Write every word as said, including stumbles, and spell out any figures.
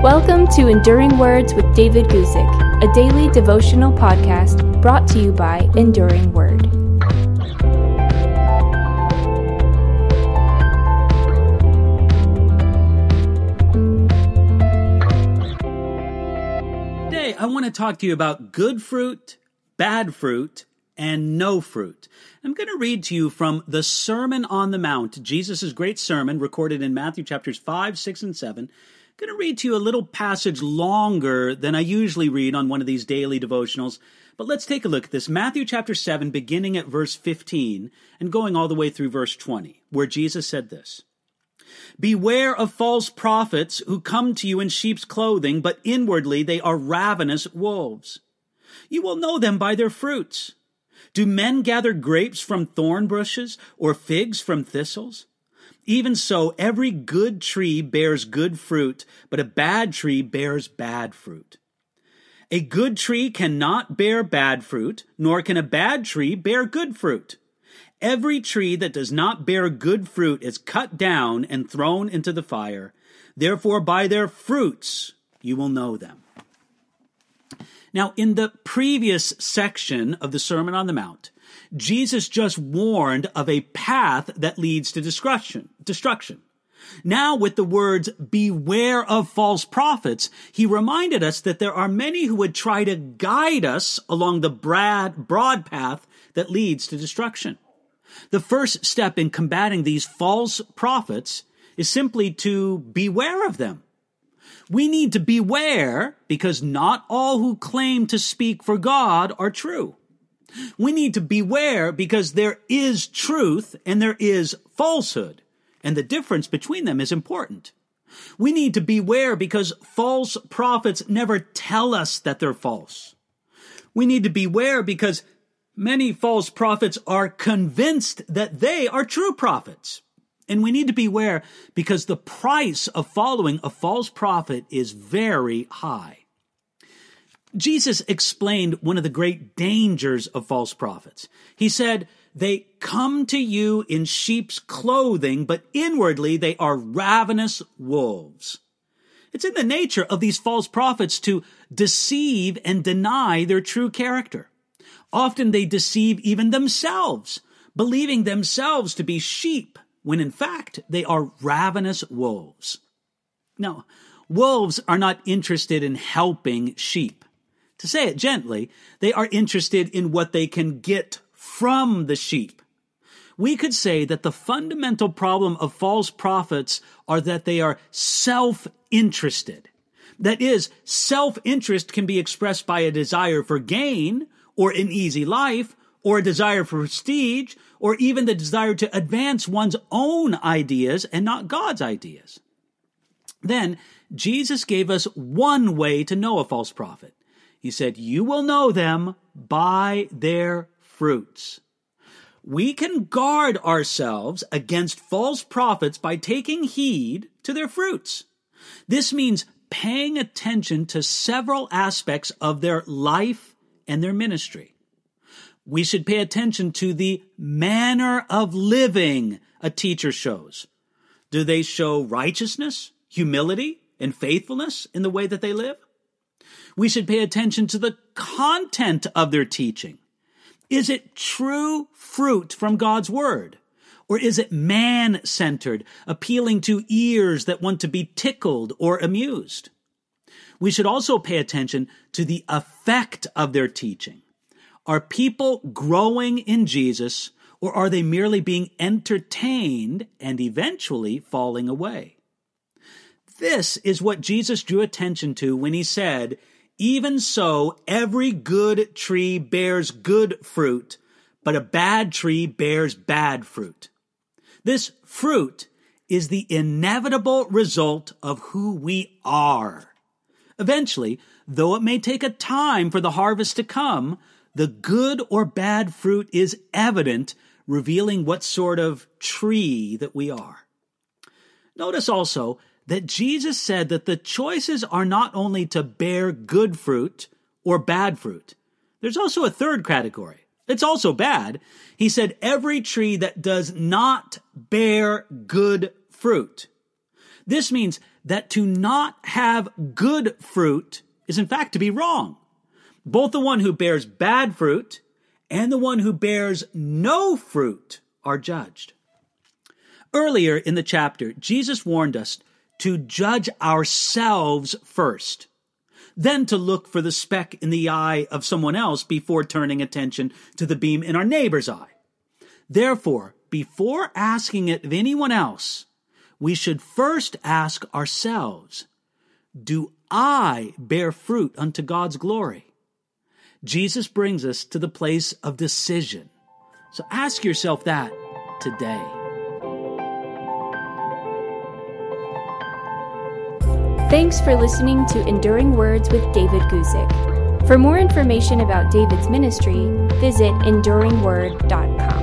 Welcome to Enduring Words with David Guzik, a daily devotional podcast brought to you by Enduring Word. Today, I want to talk to you about good fruit, bad fruit, and no fruit. I'm going to read to you from the Sermon on the Mount, Jesus' great sermon recorded in Matthew chapters five, six, and seven. I'm going to read to you a little passage longer than I usually read on one of these daily devotionals. But let's take a look at this. Matthew chapter seven, beginning at verse fifteen and going all the way through verse twenty, where Jesus said this. Beware of false prophets who come to you in sheep's clothing, but inwardly they are ravenous wolves. You will know them by their fruits. Do men gather grapes from thorn bushes or figs from thistles? Even so, every good tree bears good fruit, but a bad tree bears bad fruit. A good tree cannot bear bad fruit, nor can a bad tree bear good fruit. Every tree that does not bear good fruit is cut down and thrown into the fire. Therefore, by their fruits you will know them. Now, in the previous section of the Sermon on the Mount, Jesus just warned of a path that leads to destruction. destruction. Now, with the words, beware of false prophets, he reminded us that there are many who would try to guide us along the broad, broad path that leads to destruction. The first step in combating these false prophets is simply to beware of them. We need to beware because not all who claim to speak for God are true. We need to beware because there is truth and there is falsehood, and the difference between them is important. We need to beware because false prophets never tell us that they're false. We need to beware because many false prophets are convinced that they are true prophets. And we need to beware because the price of following a false prophet is very high. Jesus explained one of the great dangers of false prophets. He said, they come to you in sheep's clothing, but inwardly they are ravenous wolves. It's in the nature of these false prophets to deceive and deny their true character. Often they deceive even themselves, believing themselves to be sheep, when in fact they are ravenous wolves. Now, wolves are not interested in helping sheep. To say it gently, they are interested in what they can get from the sheep. We could say that the fundamental problem of false prophets are that they are self-interested. That is, self-interest can be expressed by a desire for gain, or an easy life, or a desire for prestige, or even the desire to advance one's own ideas and not God's ideas. Then, Jesus gave us one way to know a false prophet. He said, you will know them by their fruits. We can guard ourselves against false prophets by taking heed to their fruits. This means paying attention to several aspects of their life and their ministry. We should pay attention to the manner of living a teacher shows. Do they show righteousness, humility, and faithfulness in the way that they live? We should pay attention to the content of their teaching. Is it true fruit from God's word? Or is it man-centered, appealing to ears that want to be tickled or amused? We should also pay attention to the effect of their teaching. Are people growing in Jesus, or are they merely being entertained and eventually falling away? This is what Jesus drew attention to when he said, even so, every good tree bears good fruit, but a bad tree bears bad fruit. This fruit is the inevitable result of who we are. Eventually, though it may take a time for the harvest to come, the good or bad fruit is evident, revealing what sort of tree that we are. Notice also that Jesus said that the choices are not only to bear good fruit or bad fruit. There's also a third category. It's also bad. He said every tree that does not bear good fruit. This means that to not have good fruit is in fact to be wrong. Both the one who bears bad fruit and the one who bears no fruit are judged. Earlier in the chapter, Jesus warned us to judge ourselves first, then to look for the speck in the eye of someone else before turning attention to the beam in our neighbor's eye. Therefore, before asking it of anyone else, we should first ask ourselves, do I bear fruit unto God's glory? Jesus brings us to the place of decision. So ask yourself that today. Thanks for listening to Enduring Words with David Guzik. For more information about David's ministry, visit enduring word dot com.